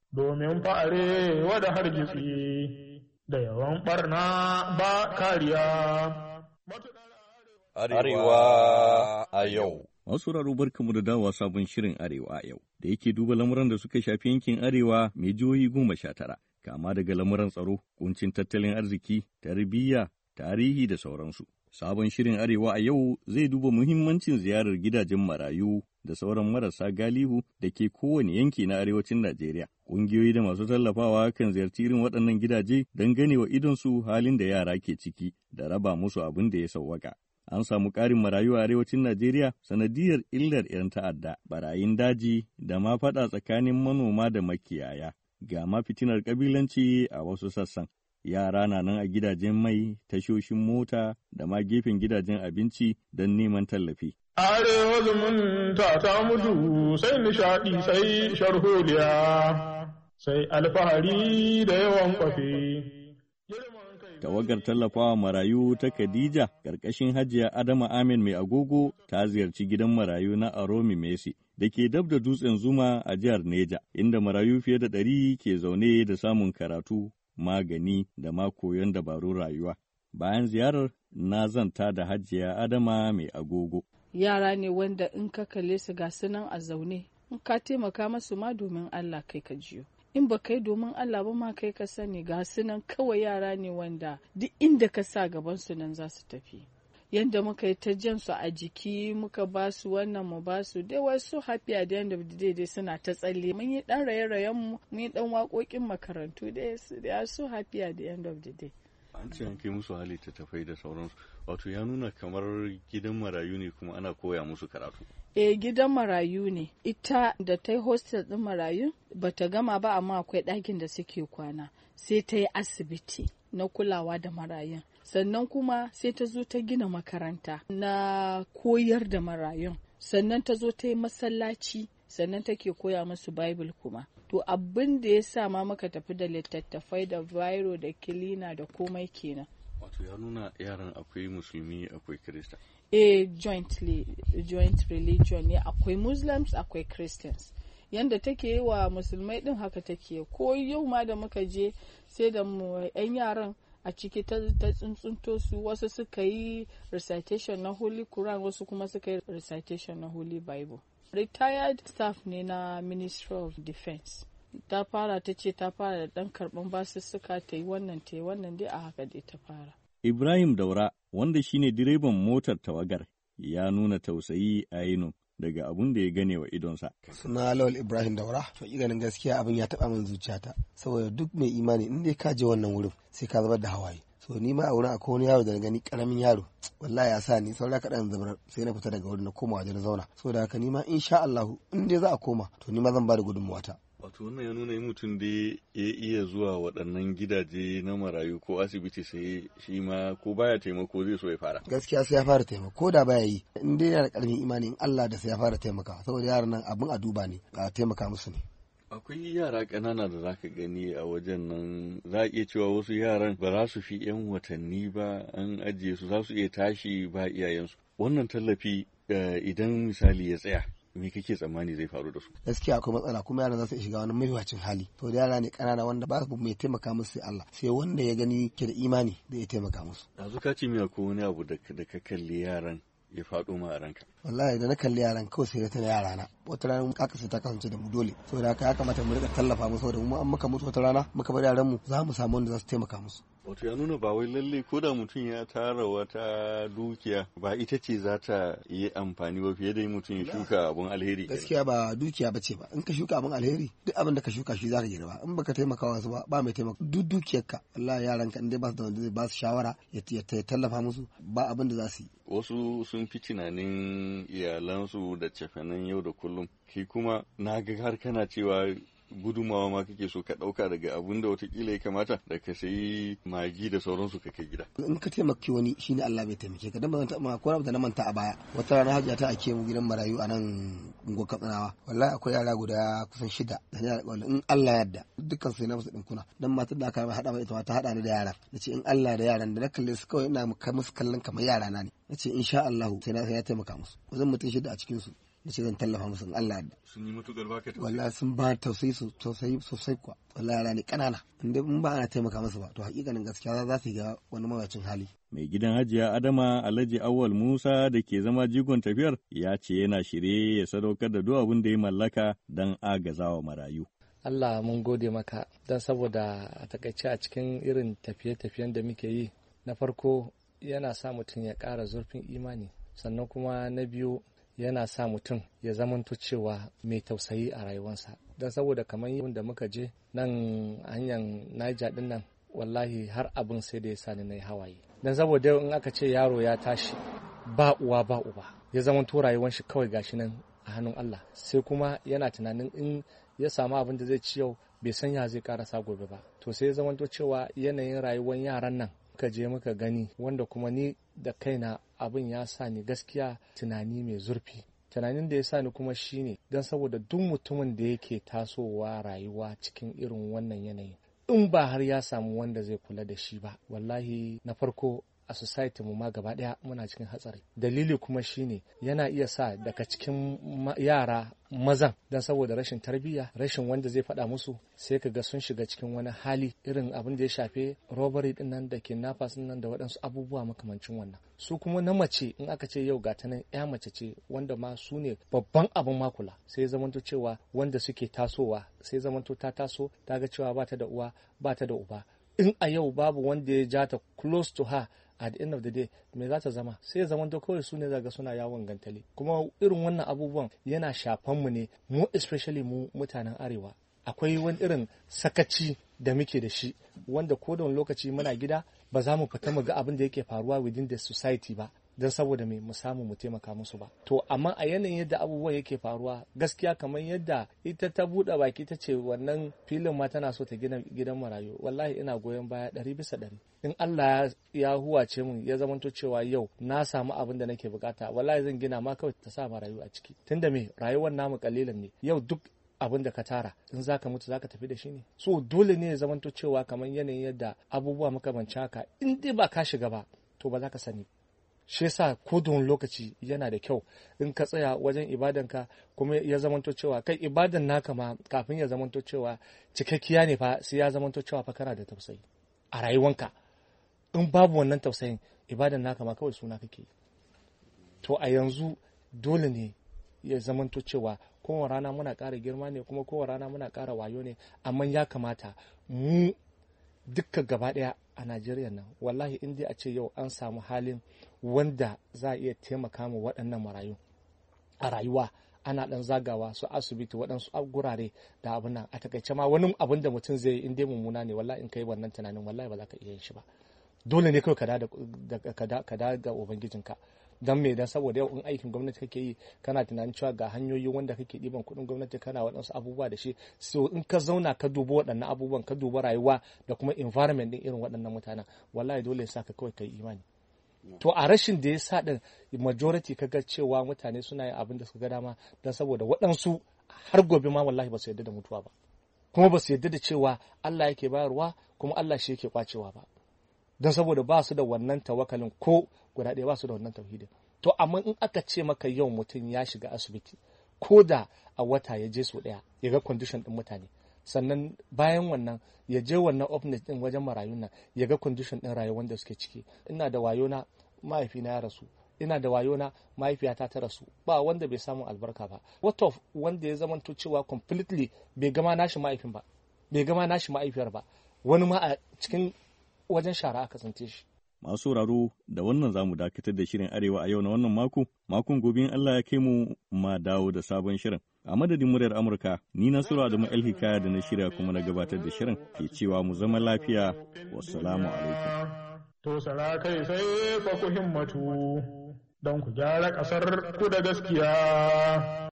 domin fa'are wada hargitsi da yawan ɓarna ba kariya. Arewa a yau. Masu raro barkamu da dawowa sabon shirin Arewa a yau, da yake duba lamuran da suka shafi yankin Arewa mai jihohi 19, kama daga lamuran tsaro, kuncin tattalin arziki, tarbiyya, tarihi da sauransu. Sabon shirin Arewa a yau zai duba muhimmancin ziyarar gidajen marayu da sauran marasa galihu da ke kowane yanki na arewacin Najeriya. Ƙungiyoyi da masu tallafawa kan ziyarci irin waɗannan gidaje don ganewa idonsu halin da yara ke ciki da raba musu abin da ya sauwaka. An samu ƙarin marayu a arewacin Najeriya sanadiyar illar 'yan ta'adda, barayin daji da ma faɗa tsakanin manoma da makiyaya. Ga ma fitinar ƙabilanci a wasu sassan. Yara na nan a gidajen mai, tashoshin mota da ma gefen gidajen abinci don neman tallafi. Arewa zumunta ta mutu sai nishaɗi sai sharholiya sai alfahari da yawan kwafe. Tawagar tallafawa marayu ta Khadija ƙarƙashin Hajiya Adama Amin mai agogo ta ziyarci gidan marayu na Aromi Messi da ke dab da dutsen Zuma a jihar Neja, inda marayu fiye da 100 ke zaune da samun karatu, magani da ma koyon dabarun rayuwa. Bayan ziyarar na zanta da Hajiya Adama mai agogo. Yara ne wanda in ka kalle su ga sunan a zaune, in ka taimaka masu ma domin Allah kai ka jiyo. In ba kai domin Allah ba ma kai ka sani, ga sunan kawai yara ne wanda duk inda ka sa gaban su nan za su tafi. Yanda muka yi ta jan su a jiki muka ba su wannan mu ba su dai wasu happy at the end of the day dai suna ta tsalle. Mun yi dan raye-rayen mu, mun yi dan waƙoƙin makarantu dai su happy at the end of the day. An ce an kai musu hali ta tafai da sauransu, wato ya nuna kamar gidan marayu ne kuma ana koya musu karatu. Gidan marayu ne, ita da ta yi hostel ɗin marayu ba ta gama ba, amma akwai ɗakin da suke kwana, sai ta yi asibiti na kulawa da marayun, sannan kuma sai ta zo ta gina makaranta na koyar da marayun, sannan ta zo ta yi masallaci, sannan take koya musu Bible kuma. To abin da ya sa ma muka tafi da littattafai da biro da kilina da komai kenan. Wato ya nuna yaran akwai musulmi akwai kirista. Joint religion ne, akwai Muslims akwai Christians. Yanda take yi wa musulmai din haka take. Ko yau ma da muka je sai da mu 'yan yaran a ciki ta tsuntsunto su, wasu suka yi recitation na Holy Quran, wasu kuma suka yi recitation na Holy Bible. Retired staff ne na Ministry of Defense. Ta fara ta ce ta fara da ɗan karɓan basussuka ta yi wannan dai a haka dai ta fara. Ibrahim Daura, wanda shine direban motar tawagar, ya nuna tausayi a yinu daga abun da ya gane wa idonsa. Suna Lawal Ibrahim Daura, to ganin gaskiya abin ya taɓa min zuciyata, saboda duk mai imani in dai ka je wannan wurin sai ka zubar da hawaye. So ni ma a wurin akwai wani yaro da na gani karamin yaro, wallahi ya sa ni saura kaɗan zabar sai na fita daga wurin na koma waje na zauna. Saboda haka ni ma insha Allah in dai za a koma to ni ma zan ba da gudunmuwata. Wato wannan ya nuna mutum da ya iya zuwa waɗannan gidaje na marayu ko asibiti sai shi ma ko baya taimako zai so ya fara. Gaskiya sai ya fara taimako, ko da baya yi in dai yana da ƙarfin imani in Allah da sai ya fara taimaka, saboda yaran nan abin a duba ne, a taimaka musu ne. Akwai yara ƙanana da za ka gani a wajen nan, za a iya cewa wasu yaran ba za su fi 'yan watanni ba an ajiye su, za su iya tashi ba iyayensu. Wannan tallafi idan misali ya tsaya, me kake tsammani zai faru da su? Gaskiya akwai matsala, kuma yaran za su shiga wani mawuyacin hali. To da yara ne ƙanana wanda ba su mai taimaka musu sai Allah, sai wanda ya gani ke da imani da ya taimaka musu. Yanzu ka ce miya ko wani abu da ka kalli yaran ya faɗo ma a ranka? Wallahi da na kalli yaran kawai sai ta yara na. Wata rana mun kaka ta kasance da mu dole, saboda haka ya kamata mu rika tallafa musu, saboda mu an muka mutu wata rana muka bar yaran mu za mu samu wanda za su taimaka musu. Wato ya nuna ba wai lalle ko da mutum ya tara wata dukiya ba ita ce za ta yi amfani ba fiye da mutum ya shuka abun alheri. Gaskiya ba dukiya ba ce ba, in ka shuka abun alheri duk abin da ka shuka shi za ka girba, in baka taimaka wasu ba mai taimaka duk dukiyarka. Wallahi yaranka in dai ba su da wanda zai ba su shawara ya tallafa musu ba abin da za su yi. Wasu sun fi tunanin iyalansu da cefanen yau da kullum, ki kuma na ga har kana cewa gudumawa ma kake so ka ɗauka daga abun da watakila ya kamata da ka sayi magi da sauransu ka kai gida. In ka taimaki wani shine Allah bai taimake ka, dan ba zan taɓa ko da na manta a baya. Wata rana Hajiya ta ake mu gidan marayu a nan unguwar Katsinawa. Wallahi akwai yara guda kusan 6 da ni alƙawari in Allah yarda dukkan su na musu dinkuna. Dan matar da aka haɗa mai ita ma ta haɗa ni da yaran. Nace in Allah da yaran da na kalle su kawai ina musu kallon kamar yara na ne. Nace insha Allah sai na taimaka musu. Wajen mutum 6 a cikin su. na ce zan tallafa musu in Allah da. Sun yi mutuƙar baka tausayi. Wallahi sun ba tausayi sosai kuwa. Wallahi yara ne ƙanana. In ba ana taimaka musu ba to hakikanin gaskiya za su ga wani mawacin hali. Mai gidan Hajiya Adama Alhaji Awwal Musa da ke zama jigon tafiyar ya ce yana shirye ya sadaukar da duk abin da ya mallaka don agazawa marayu. Allah mun gode maka don saboda a takaice a cikin irin tafiye-tafiyen da muke yi, na farko yana sa mutum ya ƙara zurfin imani, sannan kuma na biyu yana sa mutum ya zamanto cewa mai tausayi a rayuwarsa. Don saboda kamar yin da muka je nan hanyar Niger din nan, wallahi har abin sai da ya sa ni na yi hawaye. Don saboda in aka ce yaro ya tashi ba uwa ba uba, ya zamanto rayuwar shi kawai gashi nan a hannun Allah, sai kuma yana tunanin in ya samu abin da zai ci yau bai san ya zai karasa gobe ba, to sai ya zamanto cewa yanayin rayuwar yaran nan muka je muka gani, wanda kuma ni da kaina abin ya sa ni gaskiya tunani mai zurfi. Tunanin da ya sa ni kuma shine don saboda duk mutumin da yake tasowa rayuwa cikin irin wannan yanayin, in ba har ya samu wanda zai kula da shi ba, wallahi na farko a society mu ma gaba daya muna cikin hatsari. Dalili kuma shine yana iya sa daga cikin yara mazan, don saboda rashin tarbiyya, rashin wanda zai faɗa musu, sai ka ga sun shiga cikin wani hali irin abin da ya shafe robbery din nan da kidnappers din nan da waɗansu abubuwa makamancin wannan. Su kuma na mace in aka ce yau ga ta nan ya mace ce, wanda ma su ne babban abin makula, sai zamanto cewa wanda suke tasowa, sai zamanto ta taso ta ga cewa ba ta da uwa ba ta da uba. In a yau babu wanda ya ja ta close to her, at the end of the day me za ta zama? Sai zaman to kawai su ne zaga suna yawon gantali. Kuma irin wannan abubuwan yana shafan mu ne, mu especially mu mutanen arewa. Akwai wani irin sakaci da muke da shi, wanda ko da wani lokaci muna gida ba za mu fita mu ga abin da yake faruwa within the society ba, don saboda mu samu mu taimaka musu ba. To amma a yanayin yadda abubuwan yake faruwa, gaskiya kamar yadda ita ta buɗe baki ta ce wannan filin ma tana so ta gina gidan marayu, wallahi ina goyon baya 100%. In Allah ya huwace mun ya zamanto cewa yau na samu abin da nake bukata, wallahi zan gina ma kawai ta sa marayu a ciki. Tunda me rayuwar namu kalilan ne, yau duk abin da ka tara in zaka mutu zaka tafi da shi ne. So dole ne ya zamanto cewa kamar yanayin yadda abubuwa makamancin haka, in dai ba ka shiga ba to ba za ka sani. Shi yasa ko da wani lokaci yana da kyau in ka tsaya wajen ibadanka, kuma ya zamanto cewa kai ibadan naka ma kafin ya zamanto cewa cikakkiya ne fa, sai ya zamanto cewa fa kana da tausayi a rayuwanka. In babu wannan tausayin, ibadan naka ma kawai suna kake. To a yanzu dole ne ya zamanto cewa kowane rana muna ƙara girma ne, kuma kowane rana muna ƙara wayo ne, amma ya kamata mu dukkan gaba ɗaya a Najeriya nan, wallahi in dai a ce yau an samu halin wanda za a iya taimaka ma waɗannan marayu a rayuwa, ana ɗan zagawa su asibiti waɗansu gurare da abin nan, a takaice ma wani abin da mutum zai yi in dai mummuna ne, wallahi in kai wannan tunanin wallahi ba za ka iya yin shi ba. Dole ne kawai ka da ga ubangijinka. Don me? Dan saboda yau in aikin gwamnati kake yi, kana tunanin cewa ga hanyoyi wanda kake ɗiban kuɗin gwamnati kana waɗansu abubuwa da shi, so in ka zauna ka duba waɗannan abubuwan, ka duba rayuwa da kuma environment ɗin irin waɗannan mutanen, wallahi dole ya sa ka kawai kai imani. To a rashin da ya sa ɗin majority kaga cewa mutane suna yin abin da suka ga dama, don saboda waɗansu har gobe ma wallahi ba su yarda da mutuwa ba, kuma ba su yarda da cewa Allah yake bayarwa kuma Allah shi yake kwacewa ba, don saboda ba su da wannan tawakalin ko guda ɗaya, ba su da wannan tauhidin. To amma in aka ce maka yau mutum ya shiga asibiti, ko da a wata ya je sau ɗaya ya ga condition ɗin mutane, sannan bayan wannan ya je wannan office ɗin wajen marayun nan ya ga condition ɗin rayuwar da suke ciki. Ina da wayo na mahaifina ya rasu, ina da wayo na mahaifiyata ta rasu, ba wanda bai samu albarka ba. What of wanda ya zamanto cewa completely bai gama nashi mahaifin ba, bai gama nashi mahaifiyar ba, wani ma a cikin wajen shara aka tsince shi. Masu sauraro da wannan zamu dakatar da shirin Arewa a yau na wannan makon gobe in Allah ya kai mu ma dawo da sabon shirin. A madadin muryar Amurka, ni Nasiru Adamu El-Hikaya da na shirya kuma na gabatar da shirin ke cewa mu zama lafiya. Wassalamu alaikum. To sarakai sai fa ku himmatu don ku gyara ƙasar ku da gaskiya.